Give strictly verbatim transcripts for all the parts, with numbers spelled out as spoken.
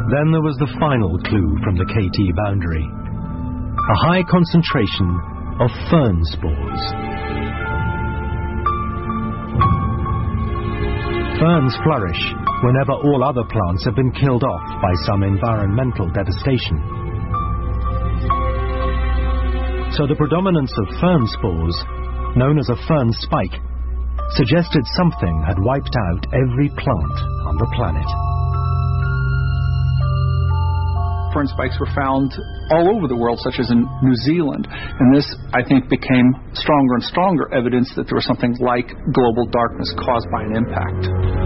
Then there was the final clue from the K T boundary. A high concentration of fern spores. Ferns flourish whenever all other plants have been killed off by some environmental devastation. So the predominance of fern spores, known as a fern spike, suggested something had wiped out every plant on the planet. Fern spikes were found all over the world, such as in New Zealand, and this, I think, became stronger and stronger evidence that there was something like global darkness caused by an impact.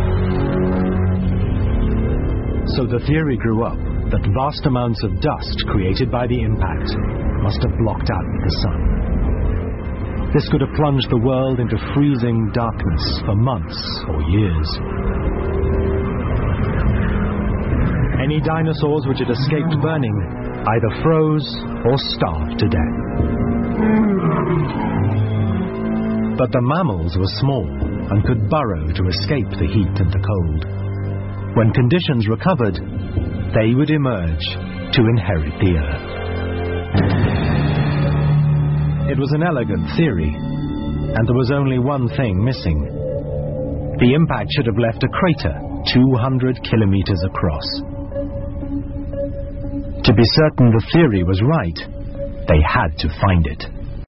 So the theory grew up that vast amounts of dust created by the impact must have blocked out the sun. This could have plunged the world into freezing darkness for months or years. Any dinosaurs which had escaped burning either froze or starved to death. But the mammals were small and could burrow to escape the heat and the cold. When conditions recovered, they would emerge to inherit the Earth. It was an elegant theory, and there was only one thing missing. The impact should have left a crater two hundred kilometers across. To be certain the theory was right, they had to find it.